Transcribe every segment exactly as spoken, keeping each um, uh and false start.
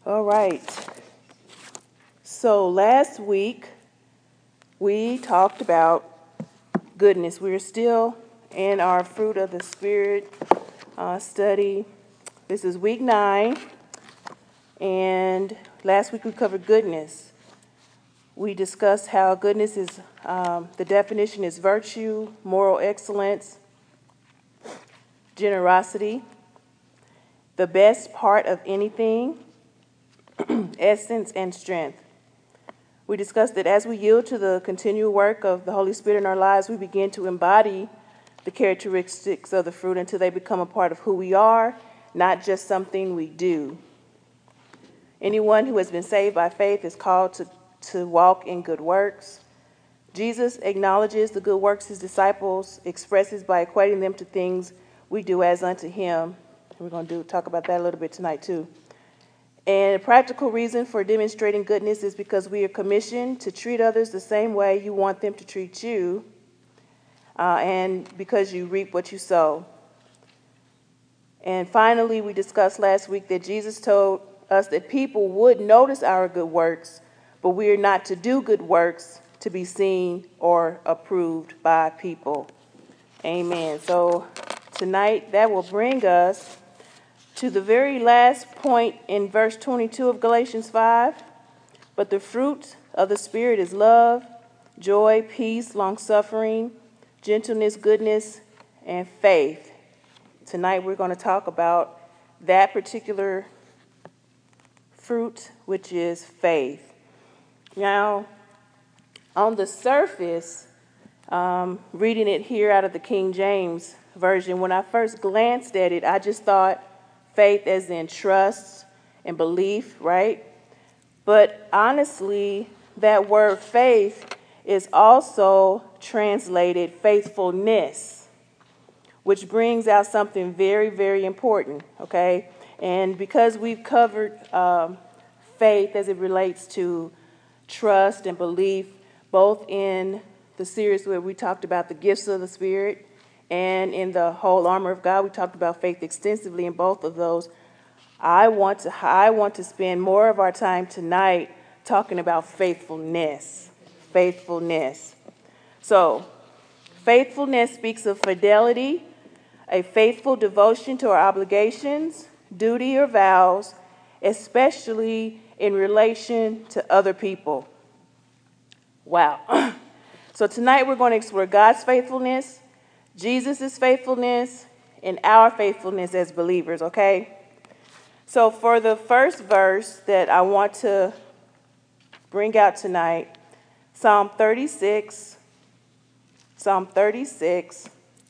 All right. So last week we talked about goodness. We're still in our fruit of the Spirit uh, study. This is week nine, and last week we covered goodness. We discussed how goodness is, um, the definition is virtue, moral excellence, generosity, the best part of anything, essence, and strength. We discussed that as we yield to the continual work of the Holy Spirit in our lives, we begin to embody the characteristics of the fruit until they become a part of who we are, not just something we do. Anyone who has been saved by faith is called to, to walk in good works. Jesus acknowledges the good works his disciples expresses by equating them to things we do as unto him. We're going to do talk about that a little bit tonight too. And a practical reason for demonstrating goodness is because we are commissioned to treat others the same way you want them to treat you, uh, and because you reap what you sow. And finally, we discussed last week that Jesus told us that people would notice our good works, but we are not to do good works to be seen or approved by people. Amen. So tonight, that will bring us to the very last point in verse twenty-two of Galatians five. But the fruit of the Spirit is love, joy, peace, long-suffering, gentleness, goodness, and faith. Tonight we're going to talk about that particular fruit, which is faith. Now, on the surface, um, reading it here out of the King James Version, when I first glanced at it, I just thought faith as in trust and belief, right? But honestly, that word faith is also translated faithfulness, which brings out something very, very important, okay? And because we've covered um, faith as it relates to trust and belief, both in the series where we talked about the gifts of the Spirit and in the whole armor of God, we talked about faith extensively in both of those. I want to I want to spend more of our time tonight talking about faithfulness. Faithfulness. So, faithfulness speaks of fidelity, a faithful devotion to our obligations, duty, or vows, especially in relation to other people. Wow. So tonight we're going to explore God's faithfulness, Jesus' faithfulness, and our faithfulness as believers, okay? So for the first verse that I want to bring out tonight, Psalm thirty-six, Psalm thirty-six,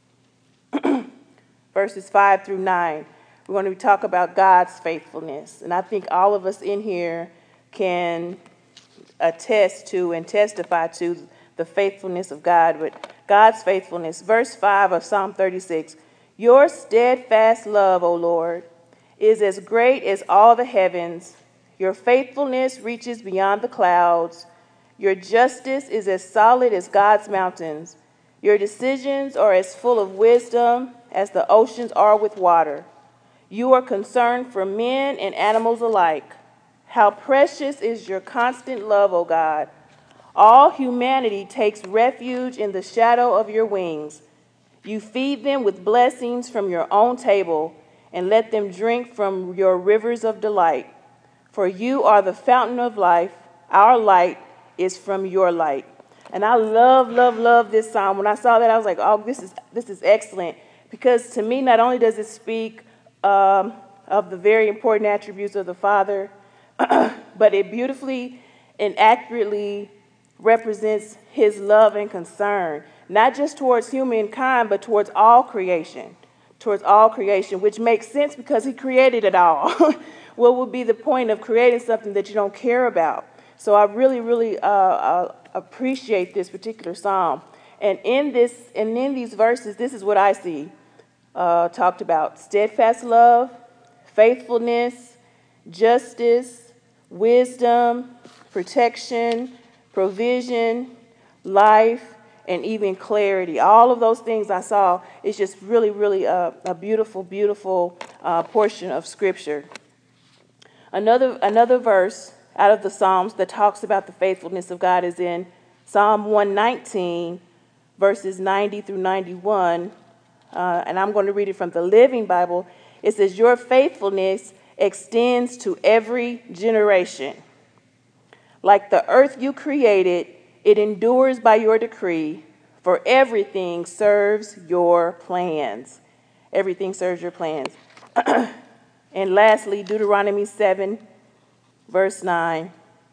verses five through nine. We're going to talk about God's faithfulness. And I think all of us in here can attest to and testify to the faithfulness of God, but God's faithfulness. Verse five of Psalm thirty-six, your steadfast love, O Lord, is as great as all the heavens. Your faithfulness reaches beyond the clouds. Your justice is as solid as God's mountains. Your decisions are as full of wisdom as the oceans are with water. You are concerned for men and animals alike. How precious is your constant love, O God. All humanity takes refuge in the shadow of your wings. You feed them with blessings from your own table and let them drink from your rivers of delight. For you are the fountain of life. Our light is from your light. And I love, love, love this psalm. When I saw that, I was like, oh, this is this is excellent. Because to me, not only does it speak um, of the very important attributes of the Father, but it beautifully and accurately represents his love and concern, not just towards humankind, but towards all creation, towards all creation, which makes sense because he created it all. What would be the point of creating something that you don't care about? So I really, really uh, uh, appreciate this particular psalm. And in this, and in these verses, this is what I see uh, talked about: steadfast love, faithfulness, justice, wisdom, protection, provision, life, and even clarity. All of those things I saw is just really, really a, a beautiful, beautiful uh, portion of Scripture. Another, another verse out of the Psalms that talks about the faithfulness of God is in Psalm one nineteen, verses ninety through ninety-one. Uh, and I'm going to read it from the Living Bible. It says, "Your faithfulness extends to every generation. Like the earth you created, it endures by your decree, for everything serves your plans." Everything serves your plans. And lastly, Deuteronomy seven, verse nine.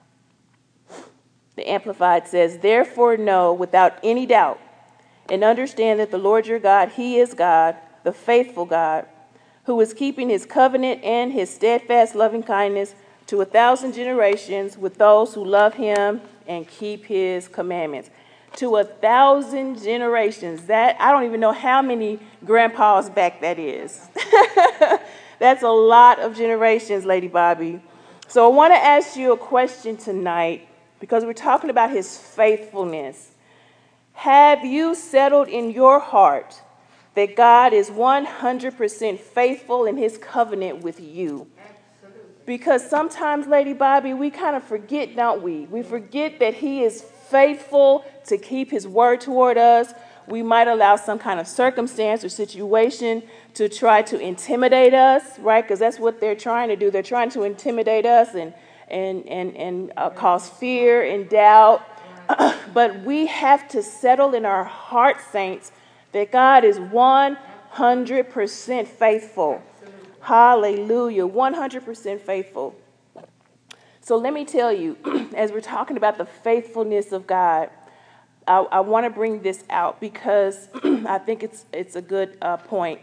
The Amplified says, "Therefore know without any doubt and understand that the Lord your God, he is God, the faithful God, who is keeping his covenant and his steadfast loving kindness to a thousand generations with those who love him and keep his commandments." To a thousand generations. That, I don't even know how many grandpas back that is. That's a lot of generations, Lady Bobby. So I want to ask you a question tonight, because we're talking about his faithfulness. Have you settled in your heart that God is one hundred percent faithful in his covenant with you? Because sometimes, Lady Bobby, we kind of forget, don't we? We forget that he is faithful to keep his word toward us. We might allow some kind of circumstance or situation to try to intimidate us, right? Because that's what they're trying to do. They're trying to intimidate us and and and and uh, cause fear and doubt. But we have to settle in our heart, saints, that God is one hundred percent faithful. Hallelujah, one hundred percent faithful. So let me tell you, as we're talking about the faithfulness of God, I, I want to bring this out because I think it's it's a good uh, point.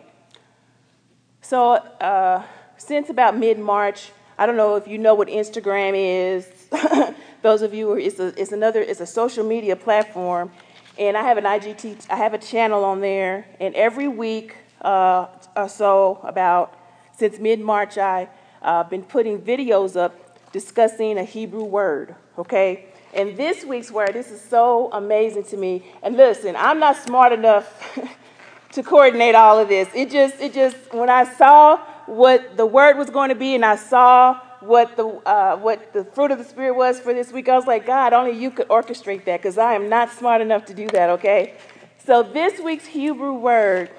So uh, since about mid-March, I don't know if you know what Instagram is. Those of you, it's a it's another it's a social media platform, and I have an I G T I have a channel on there, and every week uh, or so, about since mid-March, I've uh, been putting videos up discussing a Hebrew word, okay? And this week's word, this is so amazing to me. And listen, I'm not smart enough to coordinate all of this. It just, it just, when I saw what the word was going to be, and I saw what the uh, what the fruit of the Spirit was for this week, I was like, God, only you could orchestrate that, because I am not smart enough to do that, okay? So this week's Hebrew word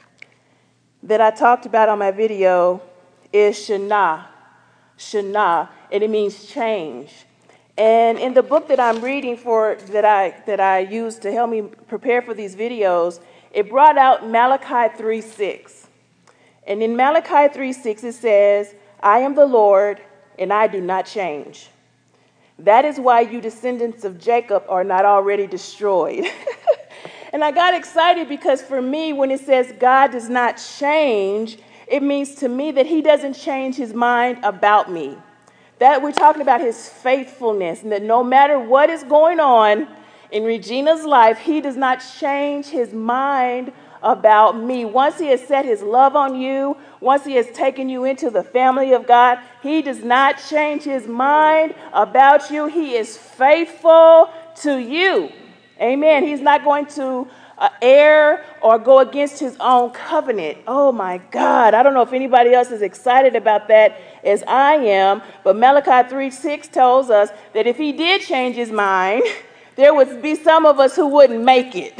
that I talked about on my video is Shana. Shana, and it means change. And in the book that I'm reading for, that I that I used to help me prepare for these videos, it brought out Malachi three six. And in Malachi three six it says, "I am the Lord, and I do not change. That is why you descendants of Jacob are not already destroyed." And I got excited because for me, when it says God does not change, it means to me that he doesn't change his mind about me. That we're talking about his faithfulness, and that no matter what is going on in Regina's life, he does not change his mind about me. Once he has set his love on you, once he has taken you into the family of God, he does not change his mind about you. He is faithful to you. Amen. He's not going to uh, err or go against his own covenant. Oh, my God. I don't know if anybody else is excited about that as I am, but Malachi three six tells us that if he did change his mind, there would be some of us who wouldn't make it.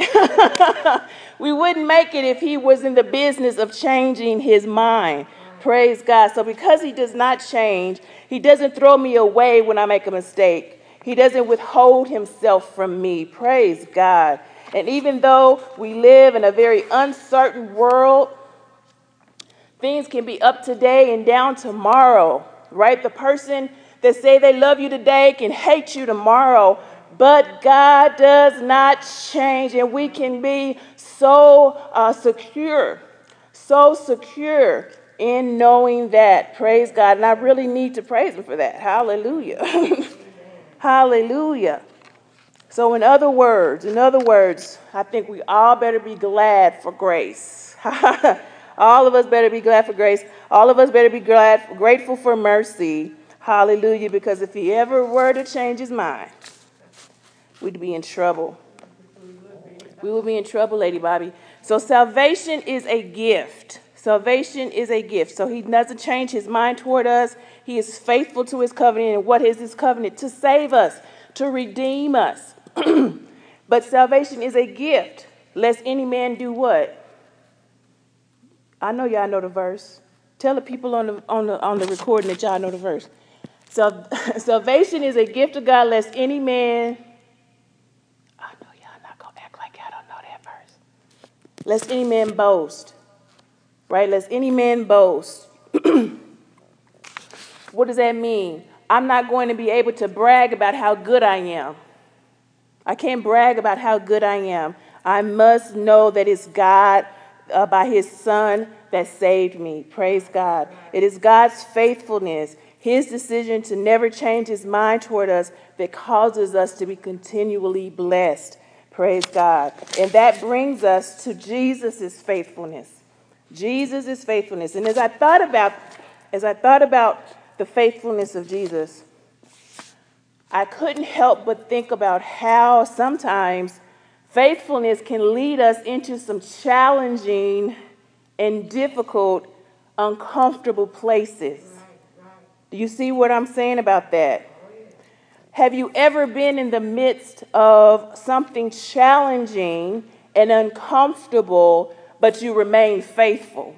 We wouldn't make it if he was in the business of changing his mind. Praise God. So because he does not change, he doesn't throw me away when I make a mistake. He doesn't withhold himself from me. Praise God. And even though we live in a very uncertain world, things can be up today and down tomorrow, right? The person that say they love you today can hate you tomorrow, but God does not change, and we can be so uh, secure, so secure in knowing that. Praise God. And I really need to praise him for that. Hallelujah. Hallelujah. So in other words, in other words, I think we all better be glad for grace. All of us better be glad for grace. All of us better be glad, grateful for mercy. Hallelujah. Because if he ever were to change his mind, we'd be in trouble. We would be in trouble, Lady Bobby. So salvation is a gift. Salvation is a gift. So he doesn't change his mind toward us. He is faithful to his covenant. And what is his covenant? To save us, to redeem us. But salvation is a gift. Lest any man do what? I know y'all know the verse. Tell the people on the on the on the recording that y'all know the verse. So salvation is a gift of God, lest any man. I know y'all not gonna act like y'all don't know that verse. Lest any man boast. Right? Lest any man boast. What does that mean? I'm not going to be able to brag about how good I am. I can't brag about how good I am. I must know that it's God uh, by his son that saved me. Praise God. It is God's faithfulness, his decision to never change his mind toward us that causes us to be continually blessed. Praise God. And that brings us to Jesus' faithfulness. Jesus' faithfulness. And as I thought about, as I thought about the faithfulness of Jesus, I couldn't help but think about how sometimes faithfulness can lead us into some challenging and difficult, uncomfortable places. Do you see what I'm saying about that? Have you ever been in the midst of something challenging and uncomfortable, but you remain faithful?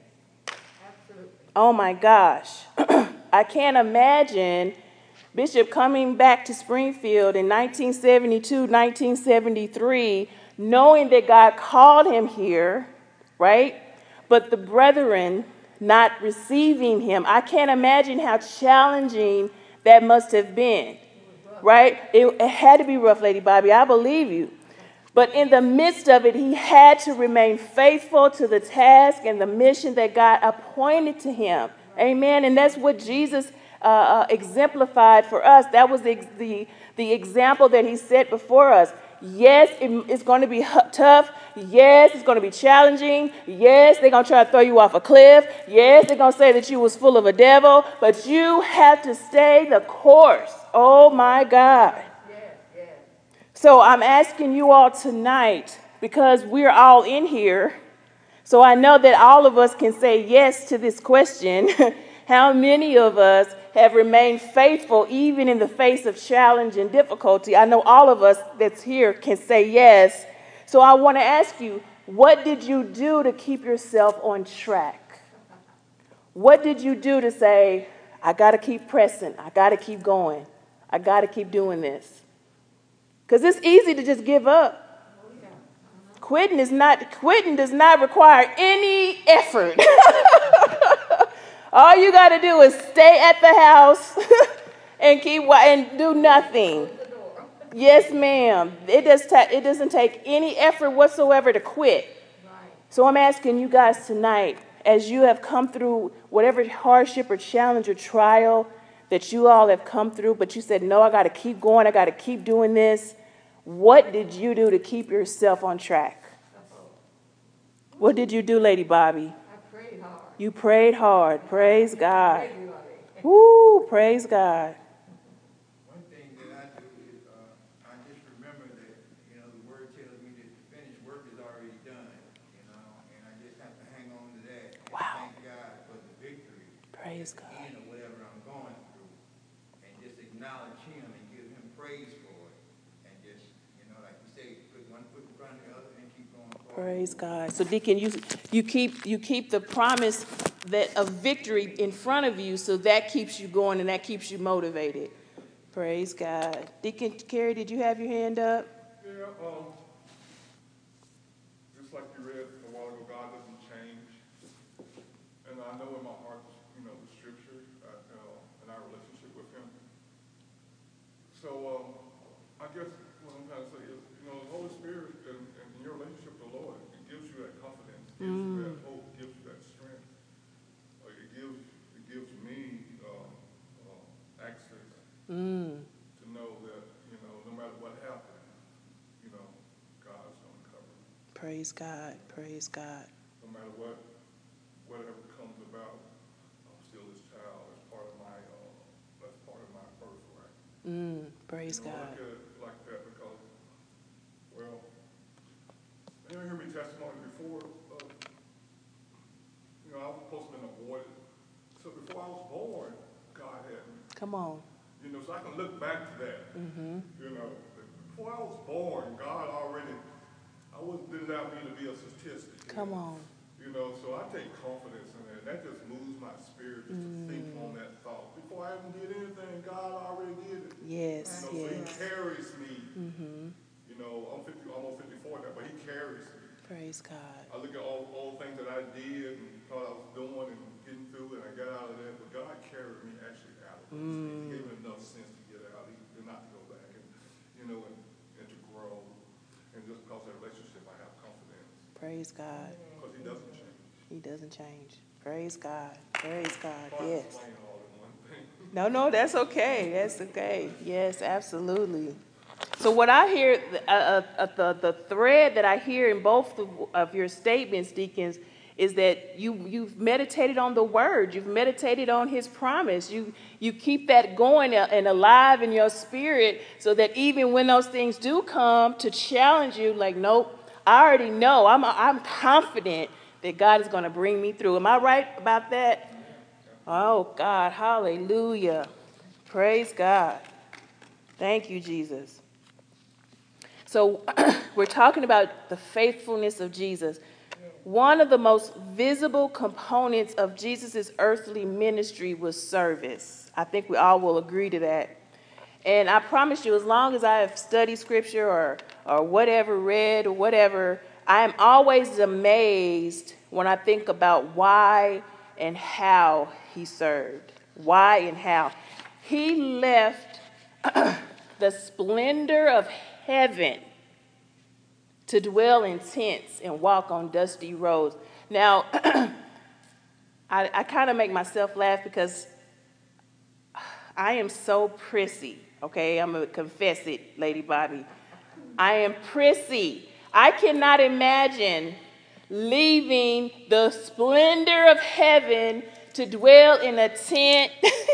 Oh my gosh. I can't imagine Bishop coming back to Springfield in nineteen seventy-two, nineteen seventy-three, knowing that God called him here, right? But the brethren not receiving him. I can't imagine how challenging that must have been, right? It, it had to be rough, Lady Bobby. I believe you. But in the midst of it, he had to remain faithful to the task and the mission that God appointed to him. Amen. And that's what Jesus uh, uh, exemplified for us. That was the, the, the example that he set before us. Yes, it, it's going to be tough. Yes, it's going to be challenging. Yes, they're going to try to throw you off a cliff. Yes, they're going to say that you was full of a devil. But you have to stay the course. Oh, my God. So I'm asking you all tonight, because we're all in here, so I know that all of us can say yes to this question. How many of us have remained faithful even in the face of challenge and difficulty? I know all of us that's here can say yes. So I want to ask you, what did you do to keep yourself on track? What did you do to say, I got to keep pressing, I got to keep going, I got to keep doing this? Because it's easy to just give up. Quitting is not, quitting does not require any effort. All you got to do is stay at the house and keep and do nothing. Yes, ma'am. It does. Ta- it doesn't take any effort whatsoever to quit. So I'm asking you guys tonight, as you have come through whatever hardship or challenge or trial that you all have come through, but you said, no, I got to keep going. I got to keep doing this. What did you do to keep yourself on track? What did you do, Lady Bobby? I prayed hard. You prayed hard. Praise God. Woo, praise God. One thing that I do is uh, I just remember that, you know, the word tells me that the finished work is already done, you know, and I just have to hang on to that. And Wow. thank God for the victory. Praise at the God. end of whatever I'm going through. And just acknowledge him and give him praise for it. And just, you know, like you say, put one foot in front of the other and keep going forward. Praise God. So, Deacon, you you keep you keep the promise that of victory in front of you, so that keeps you going and that keeps you motivated. Praise God. Deacon Carey, did you have your hand up? Yeah, um, just like you read a while ago, God doesn't change. And I know in my heart, you know, the scripture uh, uh, and our relationship with him. So um, I guess what I'm trying to say is, you know, the Holy Spirit and, and your relationship with the Lord, it gives you that confidence, gives mm. you that hope, gives you that strength. Uh, it gives it gives me uh, uh, access Mm. to know that, you know, no matter what happens, you know, God's going to cover me. Praise God. Praise God. No matter what, whatever comes about, I'm still his child. That's part of my, uh, that's part of my birthright. Mm. Praise you know, God. I look at it like that because, well, you hear me testimony before. Uh, you You know, I was supposed to have been aborted. So before I was born, God had me. Come on. You know, so I can look back to that. Mm-hmm. You know, before I was born, God already, I wasn't didn't have me to be a statistic. Come on. You know, so I take confidence in that. That just moves my spirit just Mm. to think on that thought. Before I even did anything, God already did it. Yes, You know, yes. so He carries me. Mm-hmm. You know, I'm fifty, almost fifty-four now, but He carries me. Praise God. I look at all all things that I did and thought I was doing and getting through, and I got out of that. But God carried me actually out of those things. He gave me enough sense to get out, he, to not go back, and you know, and, and to grow. And just because of that relationship, I have confidence. Praise God. Because He doesn't change. He doesn't change. Praise God. Praise God. Hard to Yes. explain all in one thing. No, no, that's okay. That's okay. Yes, absolutely. So what I hear, uh, uh, uh, the, the thread that I hear in both of, of your statements, deacons, is that you, you've meditated on the word. You've meditated on his promise. You, you keep that going and alive in your spirit so that even when those things do come to challenge you, like, nope, I already know. I'm, I'm confident that God is going to bring me through. Am I right about that? Oh, God, hallelujah. Praise God. Thank you, Jesus. So we're talking about the faithfulness of Jesus. One of the most visible components of Jesus' earthly ministry was service. I think we all will agree to that. And I promise you, as long as I have studied scripture or, or whatever, read or whatever, I am always amazed when I think about why and how he served. Why and how. He left the splendor of heaven to dwell in tents and walk on dusty roads. Now, I, I kind of make myself laugh because I am so prissy, okay? I'm going to confess it, Lady Bobby. I am prissy. I cannot imagine leaving the splendor of heaven to dwell in a tent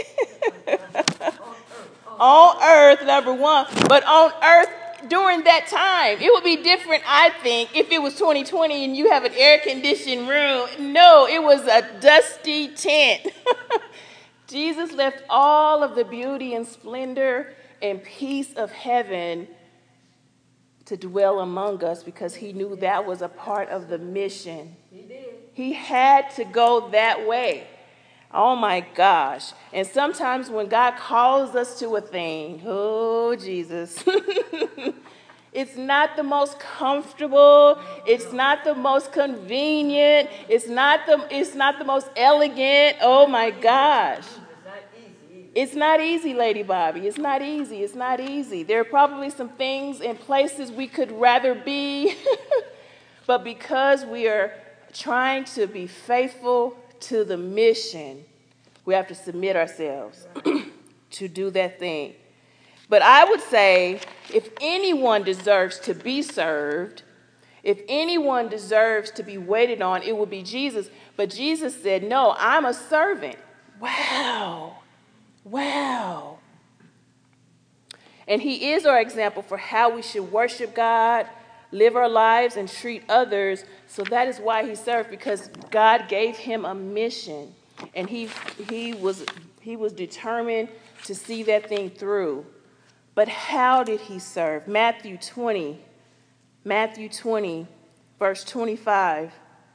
on earth, number one, but on earth during that time. It would be different, I think, if it was twenty twenty and you have an air-conditioned room. No, it was a dusty tent. Jesus left all of the beauty and splendor and peace of heaven to dwell among us because he knew that was a part of the mission. He did. He had to go that way. Oh my gosh. And sometimes when God calls us to a thing, oh Jesus, it's not the most comfortable, it's not the most convenient, it's not the it's not the most elegant. Oh my gosh. It's not easy, Lady Bobby. It's not easy. It's not easy. There are probably some things and places we could rather be, but because we are trying to be faithful to the mission, we have to submit ourselves to do that thing. But I would say if anyone deserves to be served, if anyone deserves to be waited on, it would be Jesus. But Jesus said, no, I'm a servant. Wow. Wow. And he is our example for how we should worship God, live our lives, and treat others. So that is why he served, because God gave him a mission. And he he was he was determined to see that thing through. But how did he serve? Matthew twenty, Matthew twenty, verse twenty-five.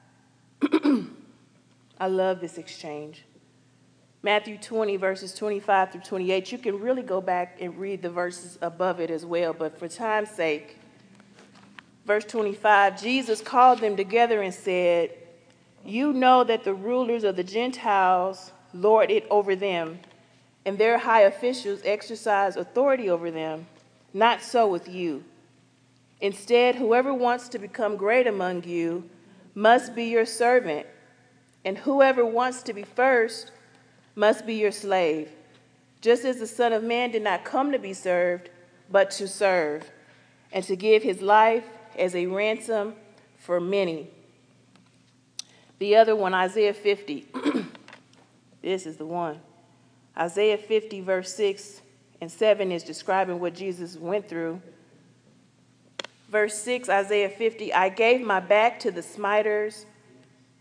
I love this exchange. Matthew twenty, verses twenty-five through twenty-eight. You can really go back and read the verses above it as well, but for time's sake, verse twenty-five, Jesus called them together and said, you know that the rulers of the Gentiles lord it over them, and their high officials exercise authority over them. Not so with you. Instead, whoever wants to become great among you must be your servant, and whoever wants to be first must be your slave, just as the Son of Man did not come to be served, but to serve, and to give his life as a ransom for many. The other one, Isaiah fifty. This is the one. Isaiah fifty, verse six and seven is describing what Jesus went through. Verse six, Isaiah fifty, I gave my back to the smiters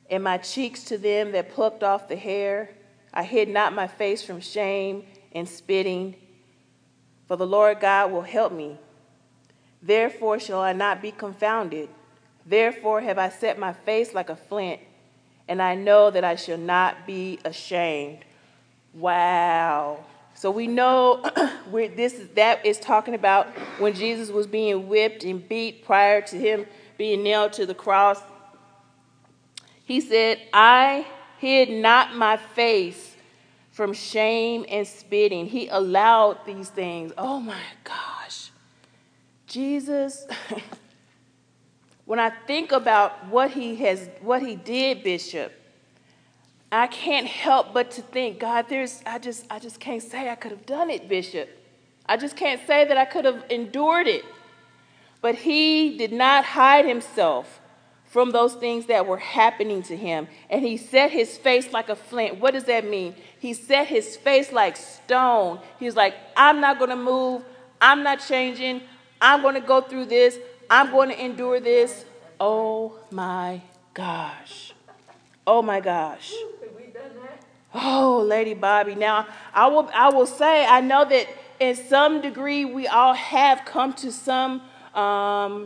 and my cheeks to them that plucked off the hair. I hid not my face from shame and spitting, for the Lord God will help me. Therefore shall I not be confounded. Therefore have I set my face like a flint, and I know that I shall not be ashamed. Wow. So we know we're, this that is talking about when Jesus was being whipped and beat prior to him being nailed to the cross. He said, I hid not my face from shame and spitting. He allowed these things. Oh my gosh. Jesus, when I think about what he has, what he did, Bishop, I can't help but to think, God, there's, I just, I just can't say I could have done it, Bishop. I just can't say that I could have endured it. But he did not hide himself from those things that were happening to him. And he set his face like a flint. What does that mean? He set his face like stone. He's like, I'm not going to move. I'm not changing. I'm going to go through this. I'm going to endure this. Oh my gosh. Oh my gosh. Oh, Lady Bobby. Now, I will I will say, I know that in some degree we all have come to some, um,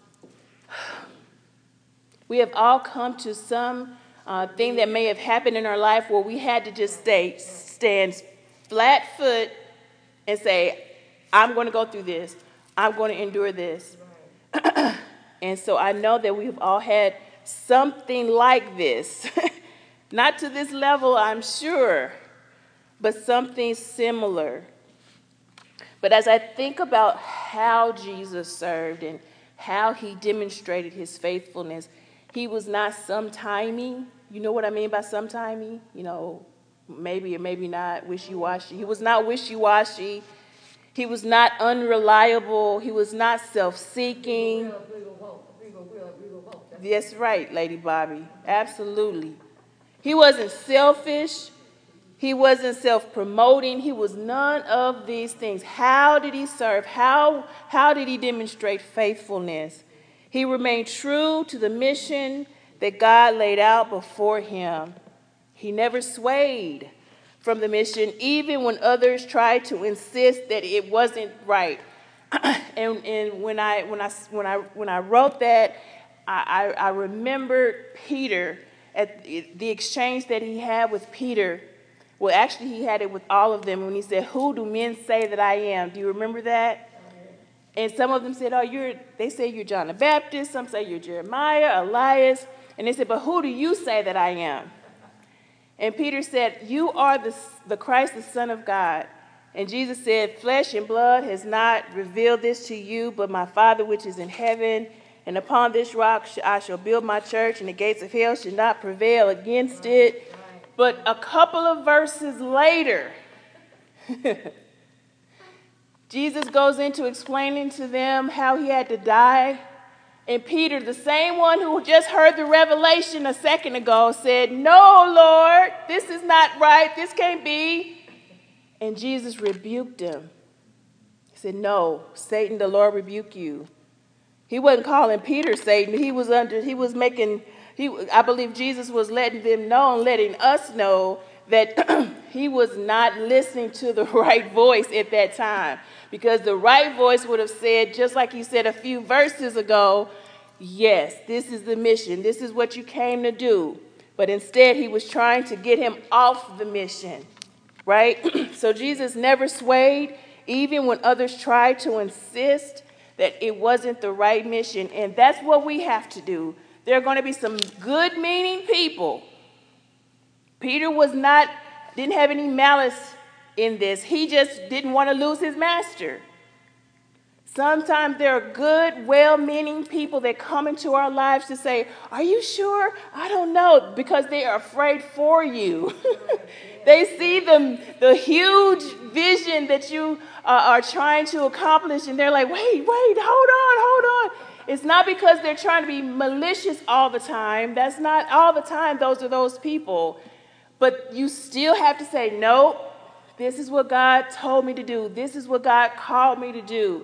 we have all come to some uh, thing that may have happened in our life where we had to just stay, stand flat foot and say, I'm going to go through this. I'm going to endure this. And so I know that we've all had something like this. Not to this level, I'm sure, but something similar. But as I think about how Jesus served and how he demonstrated his faithfulness, he was not sometimey. You know what I mean by sometimey? You know, maybe or maybe not, wishy-washy. He was not wishy-washy. He was not unreliable. He was not self-seeking. That's right, Lady Bobby. Absolutely. He wasn't selfish. He wasn't self-promoting. He was none of these things. How did he serve? How, how did he demonstrate faithfulness? He remained true to the mission that God laid out before him. He never swayed from the mission, even when others tried to insist that it wasn't right. and and when I when I when I when I wrote that, I, I, I remembered Peter at the exchange that he had with Peter. Well, actually, he had it with all of them when he said, "Who do men say that I am?" Do you remember that? And some of them said, "Oh, you're." They say you're John the Baptist. Some say you're Jeremiah, Elias, and they said, "But who do you say that I am?" And Peter said, "You are the the Christ, the Son of God." And Jesus said, "Flesh and blood has not revealed this to you, but my Father which is in heaven. And upon this rock I shall build my church, and the gates of hell shall not prevail against it." But a couple of verses later, Jesus goes into explaining to them how he had to die. And Peter, the same one who just heard the revelation a second ago, said, "No, Lord, this is not right. This can't be." And Jesus rebuked him. He said, "No, Satan, the Lord rebuke you." He wasn't calling Peter Satan. He was under, he was making, he, I believe Jesus was letting them know and letting us know that he was not listening to the right voice at that time. Because the right voice would have said, just like he said a few verses ago, yes, this is the mission. This is what you came to do. But instead, he was trying to get him off the mission, right? So Jesus never swayed, even when others tried to insist that it wasn't the right mission. And that's what we have to do. There are going to be some good-meaning people. Peter was not, didn't have any malice in this. He just didn't want to lose his master. Sometimes there are good, well-meaning people that come into our lives to say, "Are you sure? I don't know," because they are afraid for you. They see the, the huge vision that you uh, are trying to accomplish, and they're like, wait, wait, hold on, hold on. It's not because they're trying to be malicious all the time. That's not all the time. Those are those people. But you still have to say, "No, this is what God told me to do. This is what God called me to do."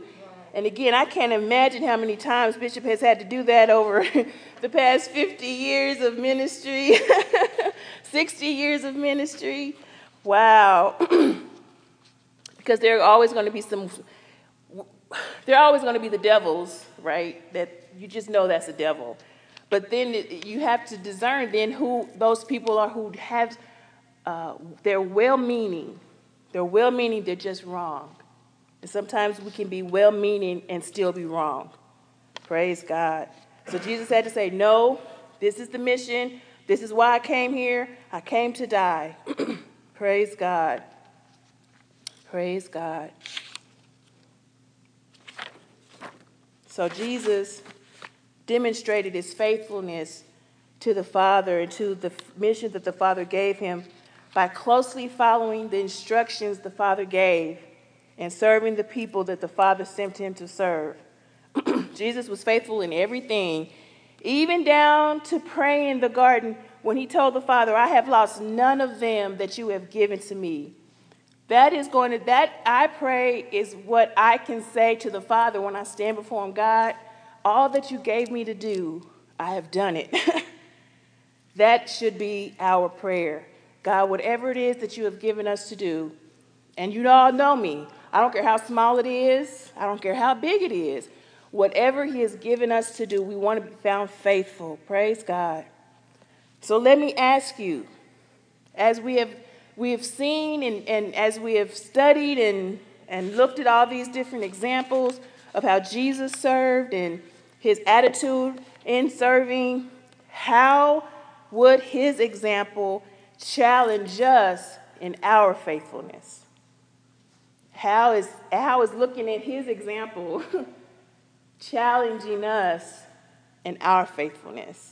And again, I can't imagine how many times Bishop has had to do that over the past fifty years of ministry, sixty years of ministry. Wow. Because there are always going to be some, there are always going to be the devils, right? That you just know that's a devil. But then it, you have to discern then who those people are who have, uh, they're well-meaning. They're well-meaning, they're just wrong. And sometimes we can be well-meaning and still be wrong. Praise God. So Jesus had to say, no, this is the mission. This is why I came here. I came to die. Praise God. Praise God. So Jesus demonstrated his faithfulness to the Father and to the mission that the Father gave him by closely following the instructions the Father gave and serving the people that the Father sent him to serve. Jesus was faithful in everything, even down to praying in the garden when he told the Father, I have lost none of them that you have given to me. That is going to, that I pray is what I can say to the Father when I stand before him. God, all that you gave me to do, I have done it. That should be our prayer. God, whatever it is that you have given us to do, and you all know me. I don't care how small it is. I don't care how big it is. Whatever he has given us to do, we want to be found faithful. Praise God. So let me ask you, as we have we have seen and, and as we have studied and, and looked at all these different examples of how Jesus served and his attitude in serving, how would his example challenge us in our faithfulness? How is, how is looking at his example challenging us in our faithfulness?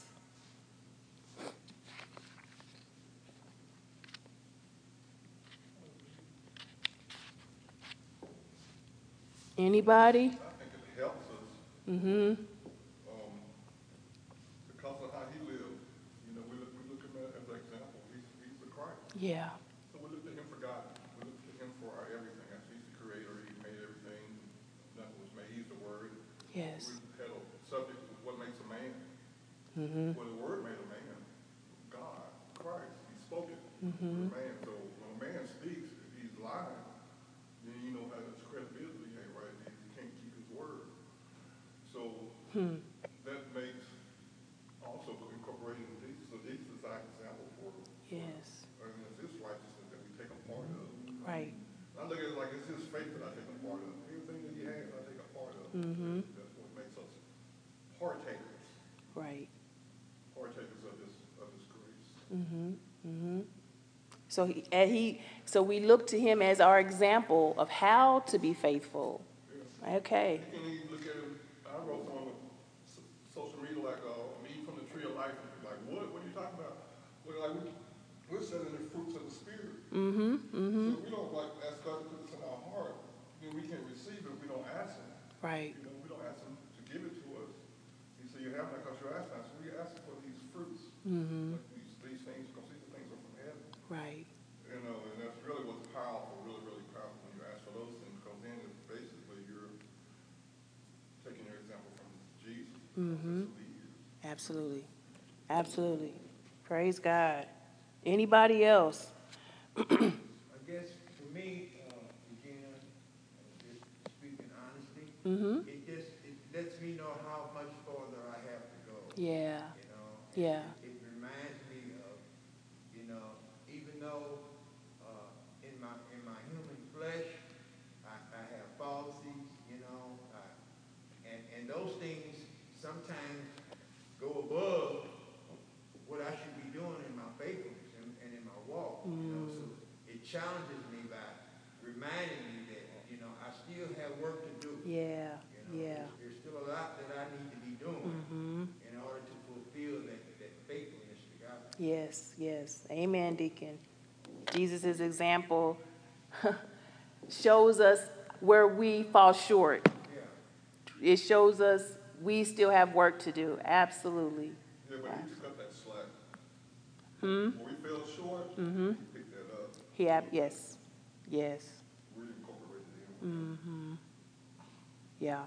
Anybody? I think it helps us. Mm-hmm. Um, because of how he lived. You know, we look, we look at him as an example. He's, he's the Christ. Yeah. So we look to him for God. We look to him for our everything. As he's the creator, he made everything. Nothing was made. He's the Word. Yes. We had a subject of what makes a man. Mm-hmm. Well, the Word made a man. God, Christ, he spoke it Mm-hmm. to a man. So when a man speaks, if he's lying, then you know how his credibility ain't right. He can't keep his word. So Hmm. that makes also incorporating Jesus. So Jesus is our example for us. Yes. And it's his righteousness that we take a part of. Right. I look at it like it's his faith that I take a part of. Everything that he has, I take a part of. Mm-hmm. That's what makes us partakers. Right. Partakers of his of his grace. Mm-hmm. Mm-hmm. So he, and he, so we look to him as our example of how to be faithful. Okay. You can even look at it. I wrote on social media like uh, me from the tree of life. Like what? What are you talking about? We're like we, we're selling the fruits of the spirit. Mm-hmm. Mm-hmm. So we don't like ask God to put this in our heart. Then we can receive it. We don't ask him. Right. You know, we don't ask him to give it to us. He said you have that because you're asking us. So we ask for these fruits. Mm-hmm. Like these these things because these things are from heaven. Right. You know, and that's really what's powerful, really, really powerful when you ask for those things, because then it's basically you're taking your example from Jesus. Mm-hmm. That's who he is. Absolutely. Absolutely. Praise God. Anybody else? I guess for me, uh, again, uh, just speaking honestly, Mm-hmm. it just it lets me know how much further I have to go. Yeah. You know. And Yeah. It, it reminds me of, you know, even though uh, in my in my human flesh, I, I have falsities, you know, I, and and those things sometimes go above what I should be doing in my faithfulness and, and in my walk. You know, so it challenges me by reminding me that you know I still have work to do. Yeah. You know, Yeah. there's, there's still a lot that I need to be doing Mm-hmm. in order to fulfill that, that faithfulness to God. Yes. Yes. Amen, Deacon. Jesus' example shows us where we fall short. Yeah. It shows us we still have work to do. Absolutely. Yeah, but he took up that slack. Hmm? When we fell short, Mm-hmm. he picked that up. Yeah. Yes. Yes. We incorporated him. Mm-hmm. Yeah.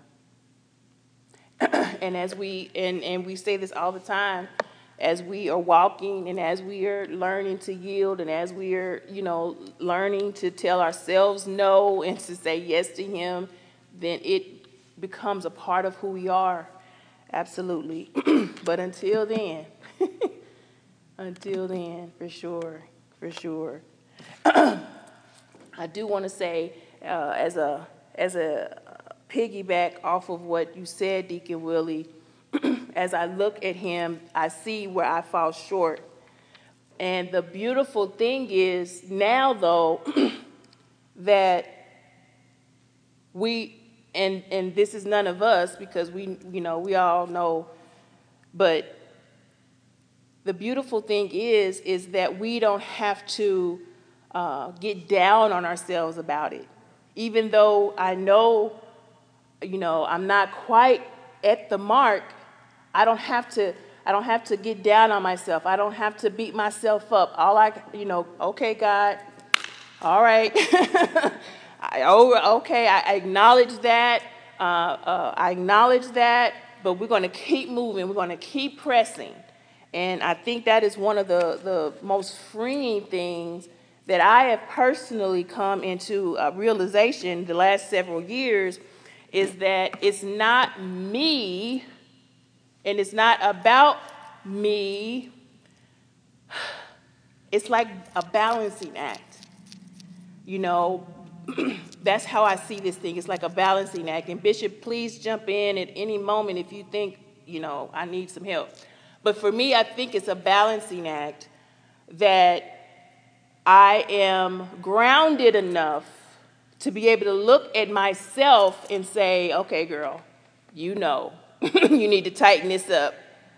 And as we and, and we say this all the time, as we are walking and as we are learning to yield and as we are, you know, learning to tell ourselves no and to say yes to him, then it becomes a part of who we are. Absolutely. But until then, until then, for sure, for sure. I do want to say, uh, as a as a piggyback off of what you said, Deacon Willie, as I look at him, I see where I fall short. And the beautiful thing is now, though, that we, and and this is none of us because we, you know, we all know, but the beautiful thing is, is that we don't have to uh, get down on ourselves about it. Even though I know, you know, I'm not quite at the mark, I don't have to, I don't have to get down on myself. I don't have to beat myself up. All I, you know, okay, God, all right. I, oh, okay, I, I acknowledge that. Uh, uh, I acknowledge that, but we're going to keep moving. We're going to keep pressing. And I think that is one of the, the most freeing things that I have personally come into a realization the last several years is that it's not me and it's not about me. It's like a balancing act. You know, that's how I see this thing. It's like a balancing act. And Bishop, please jump in at any moment if you think, you know, I need some help. But for me, I think it's a balancing act that I am grounded enough to be able to look at myself and say, okay, girl, you know, you need to tighten this up.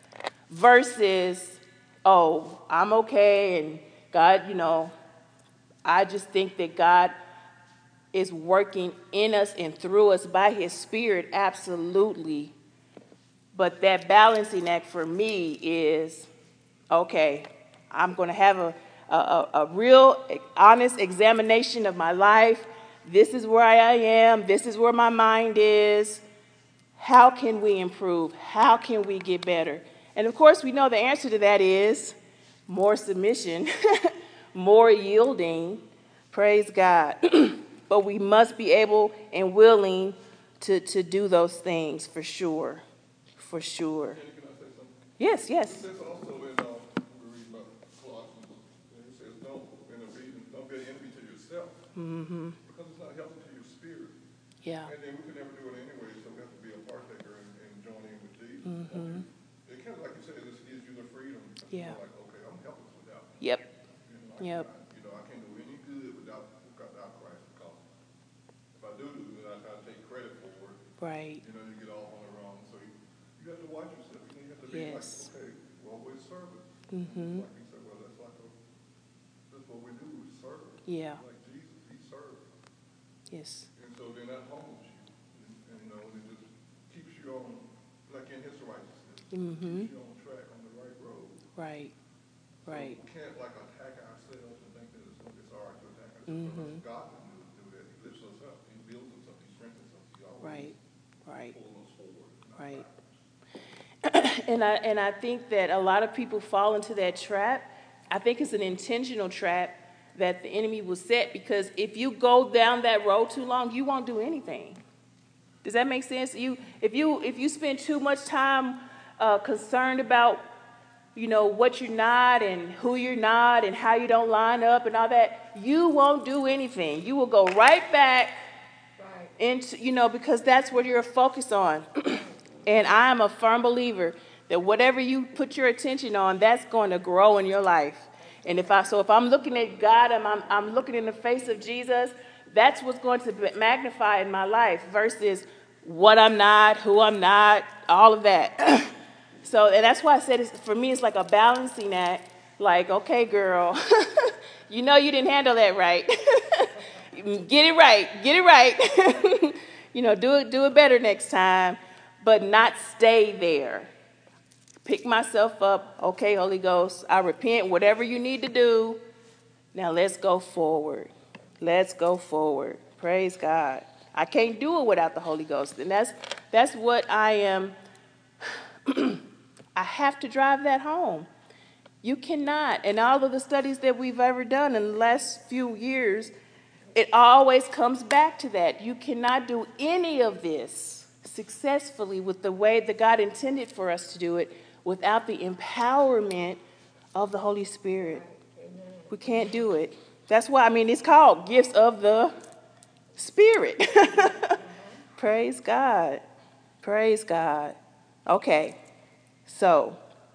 Versus, oh, I'm okay, and God, you know, I just think that God is working in us and through us by his Spirit, absolutely. But that balancing act for me is, okay, I'm going to have a, a, a real honest examination of my life. This is where I am. This is where my mind is. How can we improve? How can we get better? And of course, we know the answer to that is more submission, more yielding. Praise God. But we must be able and willing to, to do those things for sure. For sure. Can I say something? Yes, yes. It says also in, uh, we read about Colossians, and it says, don't, in obedience, don't be an enemy to yourself. Mm-hmm. Because it's not helpful to your spirit. Yeah. And then we could never do it anyway, so we have to be a partaker and, and join in with Jesus. Mm-hmm. It kind of, like you said, this gives you the freedom. Yeah. Like, okay, I'm helpless without you. Yep. You know, I, Yep. I, you know, I can't do any good without, without Christ, because if I do do it, I try to take credit for it. Right. You know, you get off on the wrong. So you, you have to watch yourself. You, know, you have to be Yes. like, okay, well, we're serving. Mm-hmm. Like he said, well, that's like a, that's what we do, we serve. Yeah. Like Jesus, he served. Yes. And so then that humbles you. And, and you know, and it just keeps you on, like in his righteousness. Mm-hmm. Keeps you on track, on the right road. Right. Right. So we can't like attack ourselves and think that it's, it's all right to attack ourselves. Mm-hmm. Because God can do, do that. He lifts us up. He builds us up. He strengthens us. He always Right. Right. pulls us forward. not Right. backwards. And I and I think that a lot of people fall into that trap. I think it's an intentional trap that the enemy will set, because if you go down that road too long, you won't do anything. Does that make sense? You if you if you spend too much time uh, concerned about, you know, what you're not and who you're not and how you don't line up and all that, you won't do anything. You will go right back into, you know, because that's what you're focused on. And I am a firm believer that whatever you put your attention on, that's going to grow in your life. And if I, so if I'm looking at God and I'm, I'm looking in the face of Jesus, that's what's going to magnify in my life versus what I'm not, who I'm not, all of that. So, and that's why I said it's, for me, it's like a balancing act. Like, okay, girl, you know you didn't handle that right. Get it right. Get it right. You know, do it, do it better next time, but not stay there. Pick myself up. Okay, Holy Ghost, I repent, whatever you need to do. Now let's go forward. Let's go forward. Praise God. I can't do it without the Holy Ghost. And that's that's what I am. I have to drive that home. You cannot. And all of the studies that we've ever done in the last few years, it always comes back to that. You cannot do any of this successfully with the way that God intended for us to do it without the empowerment of the Holy Spirit. We can't do it. That's why, I mean, it's called gifts of the Spirit. Praise God. Praise God. Okay, so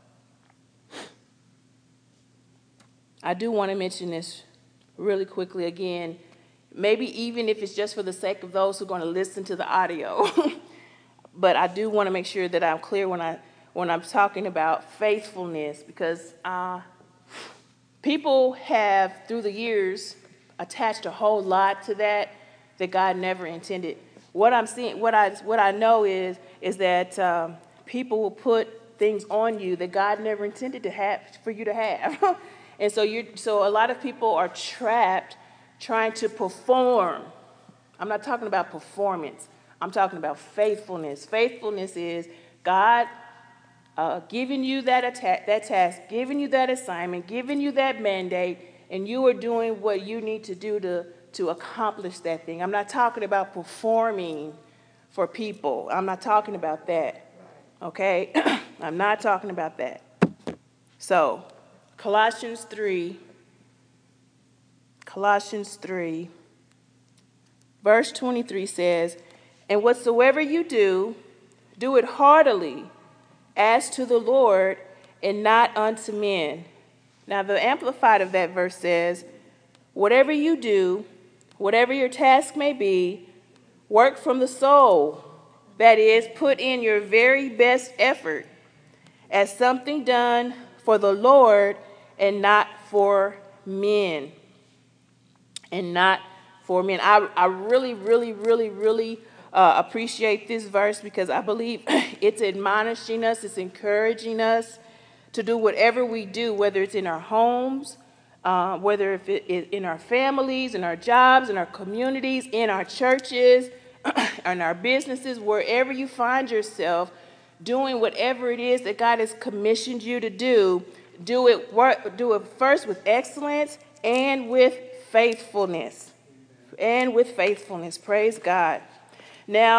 I do want to mention this really quickly again, maybe even if it's just for the sake of those who are going to listen to the audio. But I do want to make sure that I'm clear when, I, when I'm talking about faithfulness, because uh, people have, through the years, attached a whole lot to that that God never intended. What I'm seeing, what I what I know is is that um, people will put things on you that God never intended to have for you to have, and so you so a lot of people are trapped trying to perform. I'm not talking about performance. I'm talking about faithfulness. Faithfulness is God uh, giving you that atta- that task, giving you that assignment, giving you that mandate, and you are doing what you need to do to. to accomplish that thing. I'm not talking about performing for people. I'm not talking about that. Okay? I'm not talking about that. So, Colossians three, Colossians three, verse twenty-three says, "And whatsoever you do, do it heartily, as to the Lord, and not unto men." Now, the Amplified of that verse says, "Whatever you do, whatever your task may be, work from the soul. That is, put in your very best effort as something done for the Lord and not for men." And not for men. I, I really, really, really, really uh, appreciate this verse, because I believe it's admonishing us, it's encouraging us to do whatever we do, whether it's in our homes, Uh, whether if it is in our families, in our jobs, in our communities, in our churches, in our businesses, wherever you find yourself, doing whatever it is that God has commissioned you to do, do it work, do it first with excellence and with faithfulness. And with faithfulness. Praise God. Now,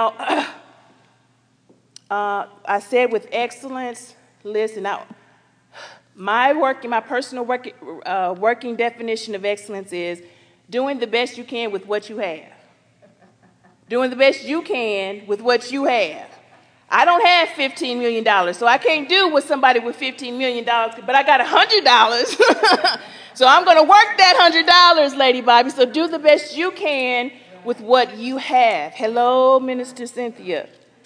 uh, I said with excellence. Listen, now, My working, my personal working, uh, working definition of excellence is doing the best you can with what you have. Doing the best you can with what you have. I don't have fifteen million dollars, so I can't do with somebody with fifteen million dollars, but I got one hundred dollars. So I'm going to work that one hundred dollars, Lady Bobby. So do the best you can with what you have. Hello, Minister Cynthia.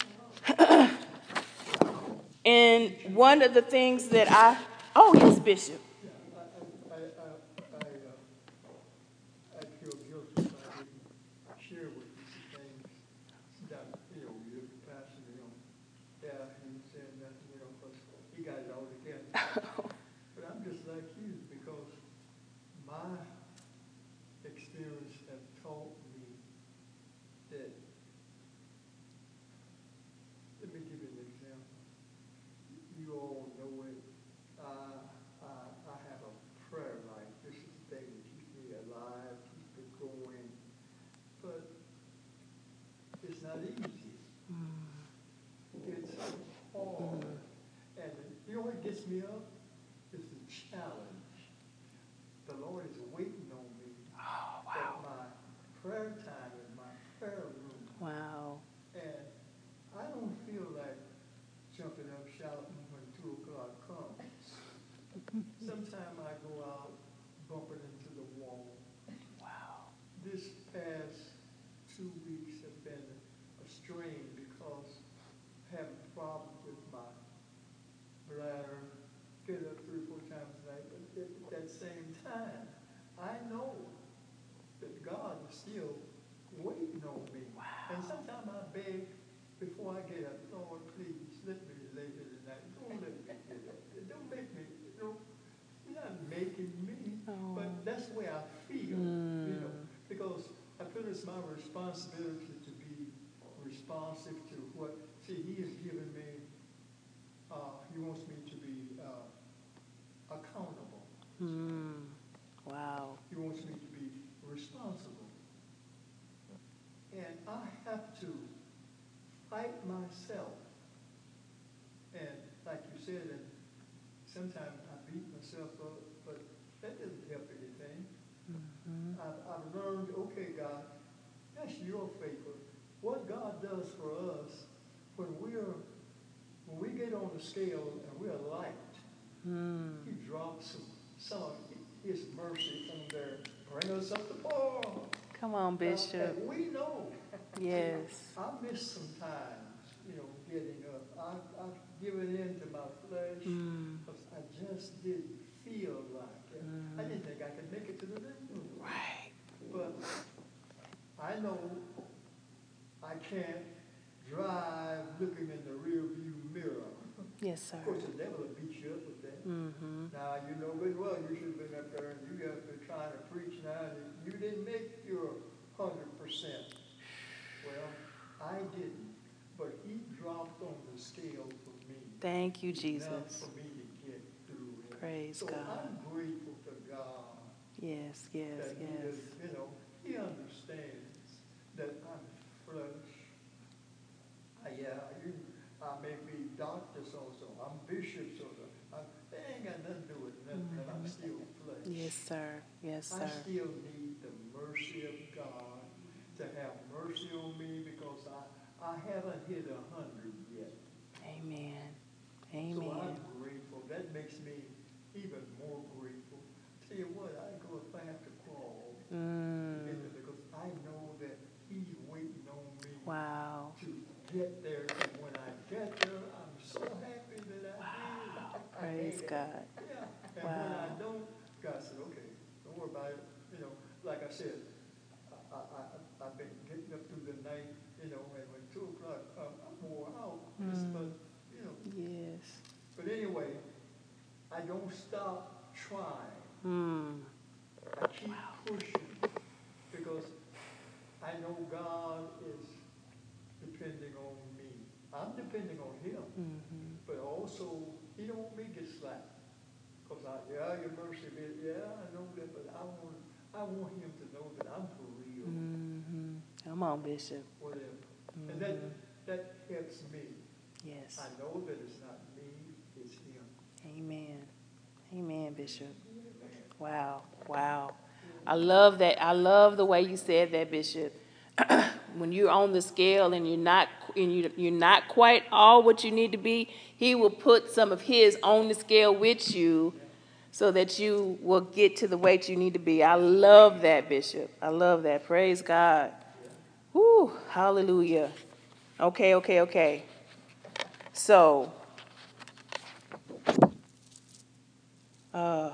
And one of the things that I... Oh, yes, Bishop. Yeah, I, I, I, I, uh, I feel guilty if I didn't share with you some things that, you know, you're the pastor, you know, yeah, he said nothing, you know, because he got it all together. But I'm just like you, because my experience have taught me that, let me give you an example. You all know it. Uh, uh, I have a prayer life. This is the thing that keeps me alive, keeps me going. But it's not easy. It's hard. And you know what gets me up? It's the challenge. The Lord is waiting on me. Oh, wow. At my prayer time in my prayer room. Wow. And I don't feel like jumping up shouting when two o'clock comes. Sometimes I go out bumping into the wall. Wow. This past two weeks have been a strain because I have a problem with my bladder. Get up three or four times a night, but at that same time, I know that God is still waiting on me. Wow. And sometimes I beg before I get up, Lord, please, let me lay here tonight. Don't let me get up. Don't make me, you know, you're not making me, oh. But that's the way I feel, mm. you know, because I feel it's my responsibility to be responsive to what, see, he has given me, uh, he wants me to be uh, accountable. Mm. Wow. He wants me to be responsible. And I have to fight myself. And like you said, and sometimes I beat myself up, but that doesn't help anything. Mm-hmm. I've, I've learned, okay, God, that's your favor. What God does for us when we're when we get on the scale and we're light, Mm. he drops some, some of his mercy on there, bring us up the bar. Come on, Bishop. And we know. Yes. I miss sometimes, you know, getting up. I, I've given in to my flesh Mm. because I just didn't feel like it. Mm. I didn't think I could make it to the living room. Right. But I know I can't drive looking in the rear view mirror. Yes, sir. Of course, the devil will beat you up with that. Mm-hmm. Now, you know good well you should have been up there and you have been trying to preach now and you didn't make your one hundred percent. Well, I didn't, but he dropped on the scale for me. Thank you, Enough Jesus. for me to get through it. Praise so God. I'm grateful to God Yes, yes, that he yes. is, you know, he understands that I'm flesh. I, yeah, you, I may be doctor so-so, I'm bishop so-so. I'm, they ain't got nothing to do with nothing, mm-hmm. and I'm still flesh. Yes, sir. Yes, sir. I still need the mercy of God to have mercy on me because I, I haven't hit a hundred yet. Amen. Amen. So I'm grateful. That makes me even more grateful. Tell you what, I go if I have to crawl Mm. because I know that he's waiting on me Wow. to get there. And when I get there, I'm so happy that I Wow. did. Praise God. Yeah. And Wow. when I don't, God said, okay, don't worry about it. You know, like I said, I, I, I, I've been getting up through the night, you know, and when two o'clock comes, I'm wore out. Just, Mm. but, you know. Yes. But anyway, I don't stop trying. Mm. I keep pushing because I know God is depending on me. I'm depending on him, Mm-hmm. but also he don't want me to get slack. Because I, yeah, your mercy, yeah, I know that, but I want, I want him to know that I'm for real. Mm-hmm. Come on, Bishop. Whatever. Mm-hmm. And that, that helps me. Yes. I know that it's not me, it's him. Amen. Amen, Bishop. Wow. Wow. I love that. I love the way you said that, Bishop. When you're on the scale and you're not and you you're not quite all what you need to be, he will put some of his on the scale with you so that you will get to the weight you need to be. I love that, Bishop. I love that. Praise God. Whew, hallelujah. Okay, okay, okay. So, uh,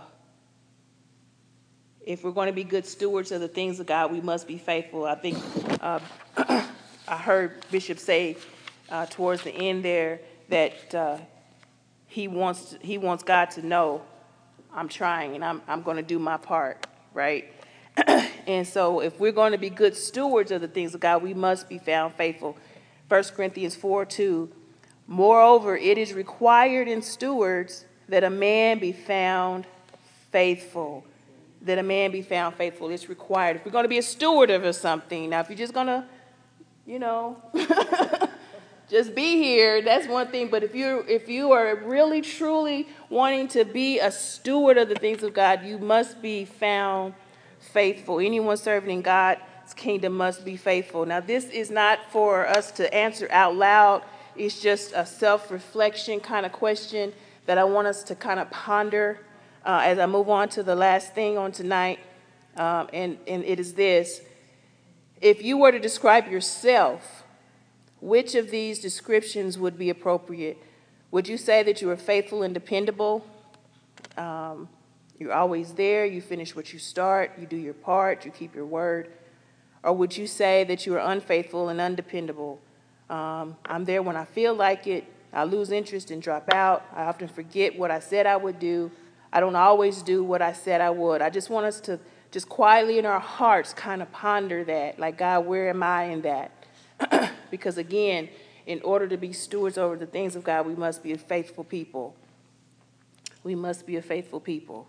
if we're going to be good stewards of the things of God, we must be faithful. I think uh, I heard Bishop say uh, towards the end there that uh, he wants to, he wants God to know I'm trying and I'm I'm going to do my part, right? And so, if we're going to be good stewards of the things of God, we must be found faithful. First Corinthians four two. Moreover, it is required in stewards that a man be found faithful. That a man be found faithful. It's required. If we're going to be a steward of something, now if you're just going to, you know, just be here, that's one thing. But if you if you are really truly wanting to be a steward of the things of God, you must be found faithful. Anyone serving in God's kingdom must be faithful. Now, this is not for us to answer out loud. It's just a self-reflection kind of question that I want us to kind of ponder uh, as I move on to the last thing on tonight. Um, and, and it is this. If you were to describe yourself, which of these descriptions would be appropriate? Would you say that you are faithful and dependable? Um, you're always there, you finish what you start, you do your part, you keep your word? Or would you say that you are unfaithful and undependable? Um, I'm there when I feel like it. I lose interest and drop out. I often forget what I said I would do. I don't always do what I said I would. I just want us to just quietly in our hearts kind of ponder that. Like, God, where am I in that? Because again, in order to be stewards over the things of God, we must be a faithful people. We must be a faithful people.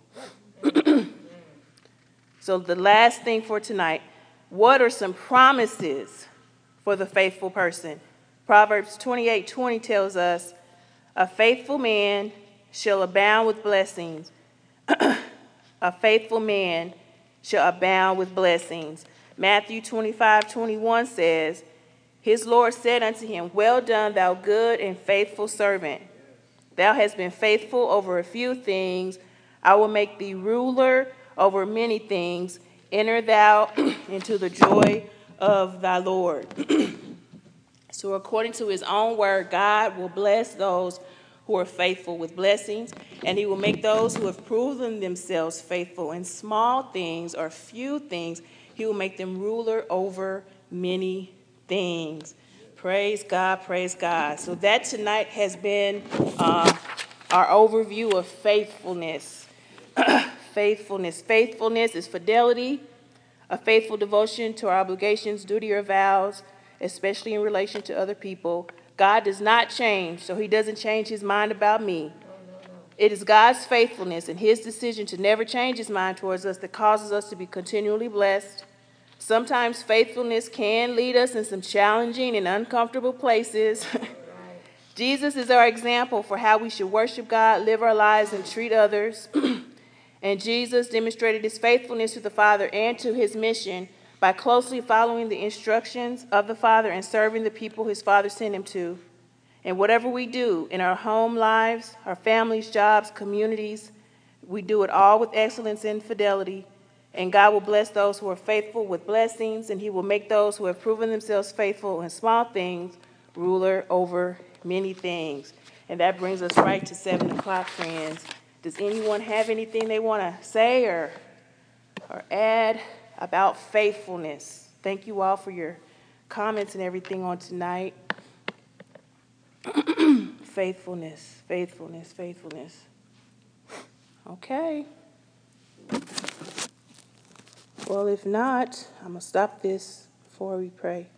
So the last thing for tonight, what are some promises for the faithful person? Proverbs twenty-eight twenty tells us, a faithful man shall abound with blessings. A faithful man shall abound with blessings. Matthew twenty-five twenty-one says, his Lord said unto him, well done, thou good and faithful servant. Thou hast been faithful over a few things. I will make thee ruler over many things. Enter thou into the joy of thy Lord. So according to his own word, God will bless those who are faithful with blessings, and he will make those who have proven themselves faithful in small things or few things, he will make them ruler over many things. Praise God, praise God. So that tonight has been uh, our overview of faithfulness. Faithfulness. Faithfulness is fidelity, a faithful devotion to our obligations, duty, or vows, especially in relation to other people. God does not change, so he doesn't change his mind about me. It is God's faithfulness and his decision to never change his mind towards us that causes us to be continually blessed. Sometimes faithfulness can lead us in some challenging and uncomfortable places. Jesus is our example for how we should worship God, live our lives, and treat others. And Jesus demonstrated his faithfulness to the Father and to his mission by closely following the instructions of the Father and serving the people his Father sent him to. And whatever we do in our home lives, our families, jobs, communities, we do it all with excellence and fidelity. And God will bless those who are faithful with blessings, and he will make those who have proven themselves faithful in small things ruler over many things. And that brings us right to seven o'clock, friends. Does anyone have anything they want to say or, or add about faithfulness? Thank you all for your comments and everything on tonight. Faithfulness, faithfulness, faithfulness. Okay. Well, if not, I'm going to stop this before we pray.